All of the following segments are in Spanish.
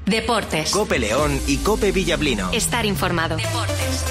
Deportes. COPE León y COPE Villablino. Estar informado. Deportes.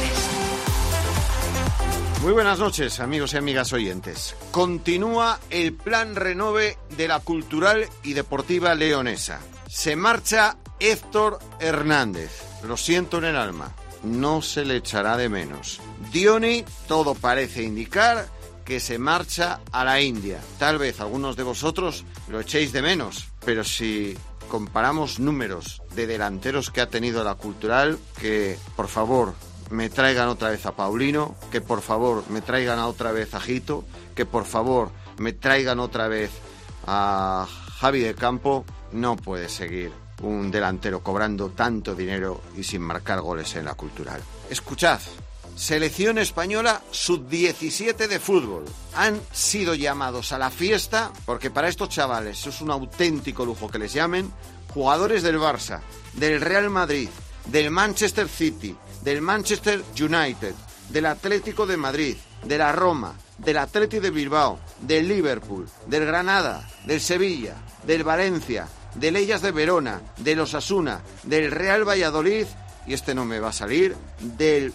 Muy buenas noches, amigos y amigas oyentes. Continúa el plan renove de la cultural y deportiva leonesa. Se marcha Héctor Hernández. Lo siento en el alma. No se le echará de menos. Diony, todo parece indicar que se marcha a la India. Tal vez algunos de vosotros lo echéis de menos, pero si comparamos números de delanteros que ha tenido la cultural, que por favor me traigan otra vez a Paulino, que por favor me traigan otra vez a Jito, que por favor me traigan otra vez a Javi de Campo, no puede seguir un delantero cobrando tanto dinero y sin marcar goles en la cultural. Escuchad, selección española sub-17 de fútbol. Han sido llamados a la fiesta, porque para estos chavales es un auténtico lujo que les llamen, jugadores del Barça, del Real Madrid, del Manchester City, del Manchester United, del Atlético de Madrid, de la Roma, del Athletic de Bilbao, del Liverpool, del Granada, del Sevilla, del Valencia, del Hellas de Verona, del Osasuna, del Real Valladolid, y este no me va a salir, del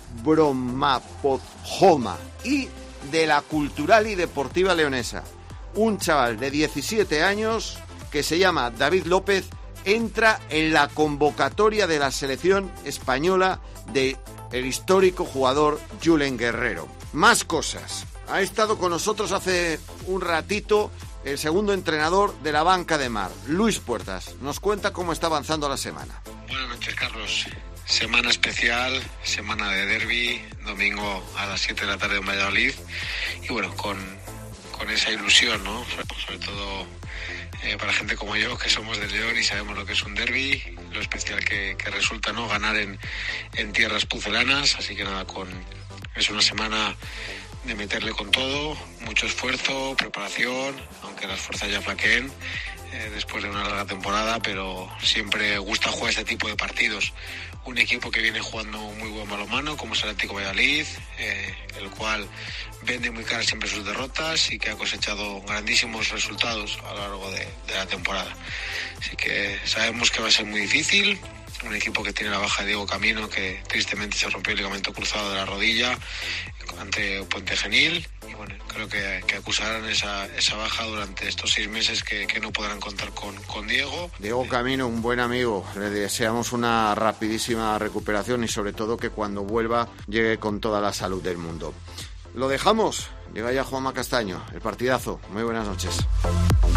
Bromapojoma y de la Cultural y Deportiva Leonesa. Un chaval de 17 años que se llama David López entra en la convocatoria de la selección española de el histórico jugador Julen Guerrero. Más cosas. Ha estado con nosotros hace un ratito el segundo entrenador de la Banca de Mar, Luis Puertas. Nos cuenta cómo está avanzando la semana. Buenas noches, Carlos. Semana especial, semana de derbi, domingo a las 7 de la tarde en Valladolid. Y bueno, con esa ilusión, ¿no? Sobre todo para gente como yo, que somos del León y sabemos lo que es un derbi, lo especial que resulta, ¿no? Ganar en tierras pucelanas. Así que nada, es una semana de meterle con todo, mucho esfuerzo, preparación, aunque las fuerzas ya flaqueen después de una larga temporada, pero siempre gusta jugar este tipo de partidos. Un equipo que viene jugando muy buen balonmano, como es el Atlético de Valladolid, el cual vende muy caras siempre sus derrotas y que ha cosechado grandísimos resultados a lo largo de la temporada. Así que sabemos que va a ser muy difícil. Un equipo que tiene la baja de Diego Camino, que tristemente se rompió el ligamento cruzado de la rodilla ante Puente Genil. Y bueno, creo que acusarán esa baja durante estos 6 meses que no podrán contar con Diego. Diego Camino, un buen amigo. Le deseamos una rapidísima recuperación y sobre todo que cuando vuelva llegue con toda la salud del mundo. Lo dejamos. Llega ya Juanma Castaño. El partidazo. Muy buenas noches.